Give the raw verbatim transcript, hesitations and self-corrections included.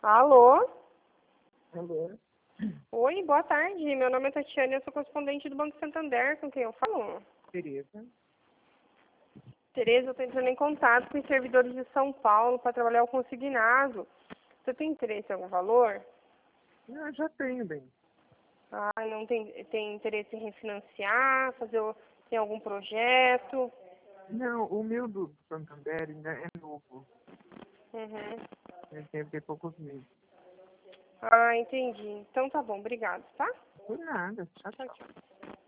Alô? Alô? Oi, boa tarde. Meu nome é Tatiana e eu sou correspondente do Banco Santander, com quem eu falo. Tereza? Tereza, eu estou entrando em contato com os servidores de São Paulo para trabalhar o consignado. Você tem interesse em algum valor? Não, eu já tenho, bem. Ah, não tem, tem interesse em refinanciar, fazer o- tem algum projeto? Não, o meu do Santander ainda é novo. Uhum. Ele deve ter poucos meses. Ah, entendi. Então tá bom, obrigado, tá? Por nada. Tchau, Tchau, tchau. tchau.